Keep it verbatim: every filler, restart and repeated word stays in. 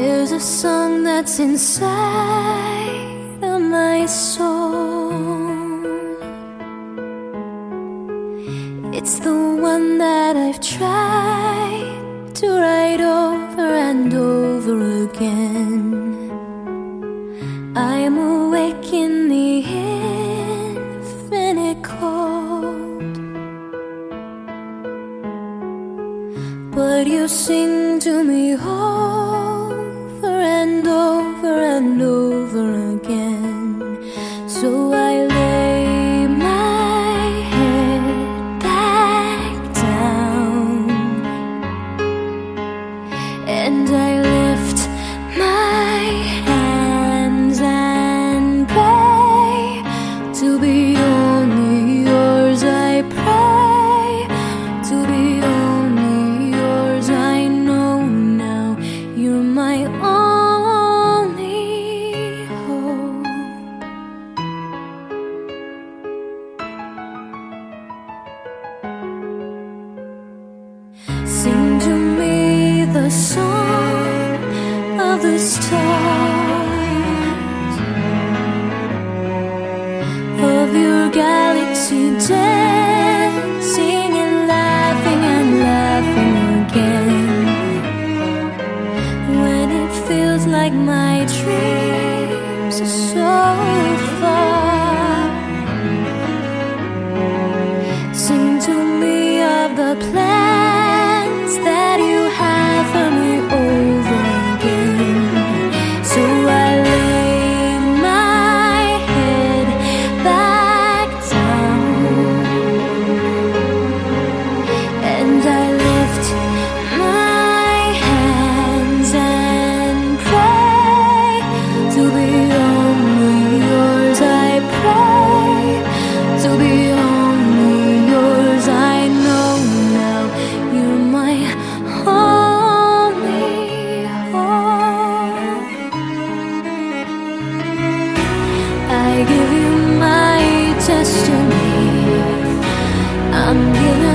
There's a song that's inside of my soul. It's the one that I've tried to write over and over again. I'm awake in the infinite cold, but you sing to me over and over and over again. So I lay my head back down and I lift my hands and pray to be only yours. I pray to be only yours. I know now you're my only hope. Sing to me the song of the stars, of your galaxy dancing and laughing and laughing again. When it feels like my dreams are so far, sing to me of the plans that you have for me over again. So I lay my head back down and I lift my hands and pray to be only yours. I pray to be only yours. I know now you're my only hope. I give you my destiny. I'm giving